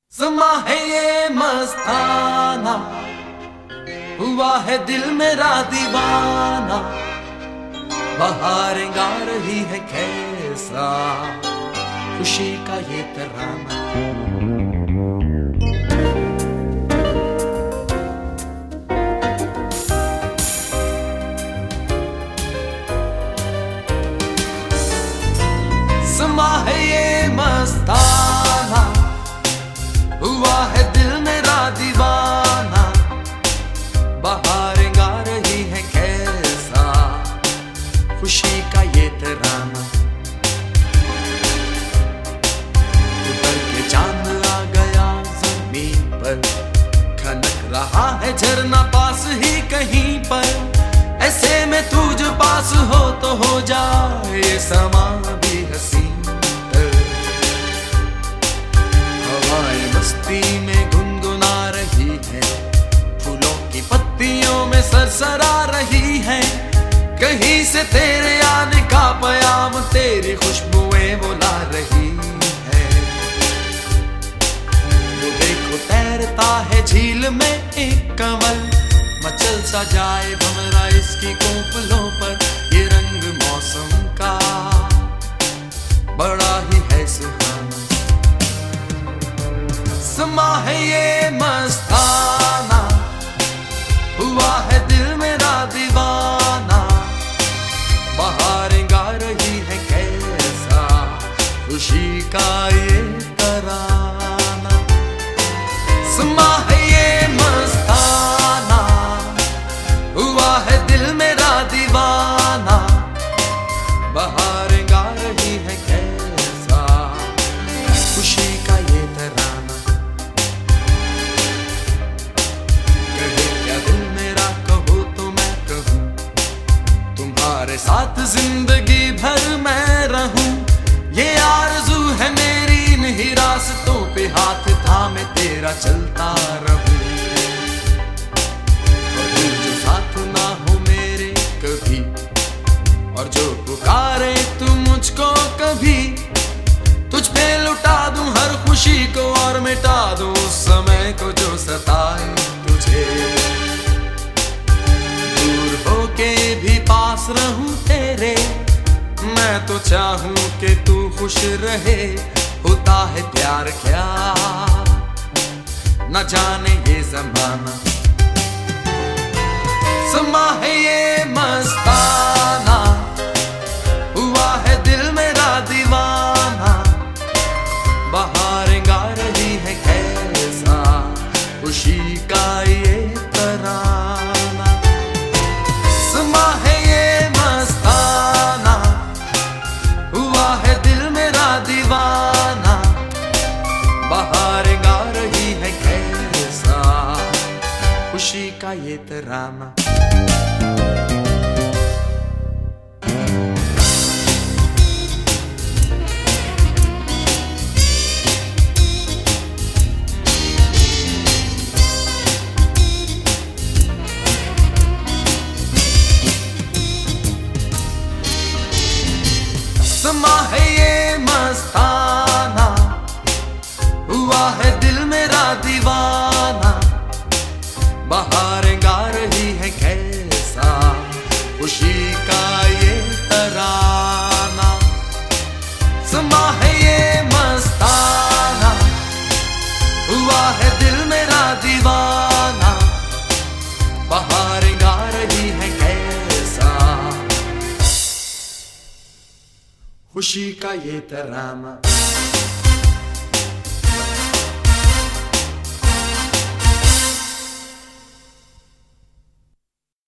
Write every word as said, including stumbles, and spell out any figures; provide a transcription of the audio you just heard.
समा है ये मस्ताना, हुआ है दिल मेरा दीवाना। बहारें गा रही है कैसा खुशी का ये तराना। समा है ये मस्ताना, हुआ है दिल मेरा दीवाना। बहारें गा रही है कैसा खुशी का ये तराना। उतर के चांद आ गया जमीन पर, खनक रहा है झरना पास ही कहीं पर। ऐसे में तू जो पास हो तो हो जाए ये समा भी हसीन। हवाएं मस्ती में गुनगुना रही है, फूलों की पत्तियों में सरसरा रही है। कहीं से तेरे आने का प्याम, तेरी खुशबुएं वो ला रही है। वो देखो तैरता है झील में एक कमल, मचल सा जाए भंवरा इसकी कोपलों पर। ये रंग मौसम का बड़ा ही है सुहाना। समा है ये मस्ताना, हुआ है दिल मेरा दीवाना। बहारें गा रही है कैसा खुशी का ये तराना। समा है ये मस्ताना, हुआ है दिल मेरा दीवाना। बहारें गा रही है कैसा खुशी का ये तराना। कहे क्या दिल मेरा, कहो तो मैं कहूँ, तुम्हारे साथ जिंदगी भर मैं रहूं। ये आरज़ू है मेरी, इन्हीं रास्तों पे हाथ थामे तेरा चलता रहूं। जो साथ ना हो मेरे कभी, और जो पुकारे तू मुझको कभी, तुझ पे लुटा दूं हर खुशी को और मिटा दूं उस समय को जो सताए तुझे। दूर होके भी पास रहूं तेरे, मैं तो चाहूं कि तू खुश रहे। होता है प्यार क्या न जाने ये ज़माना। समा है ये मस्ताना, हुआ है दिल मेरा दीवाना। बहारें गा रही है कैसा खुशी का ये तराना। समा है ये मस्ताना, हुआ है दिल मेरा दीवाना। बहारें गा रही है कैसा खुशी का ये तराना। समा है ये मस्ताना, हुआ है दिल मेरा दीवाना। बहारें गा रही है कैसा खुशी का ये तराना। समा है ये मस्ताना, हुआ है दिल मेरा दीवाना। बहारें गा रही है कैसा खुशी का ये तराना।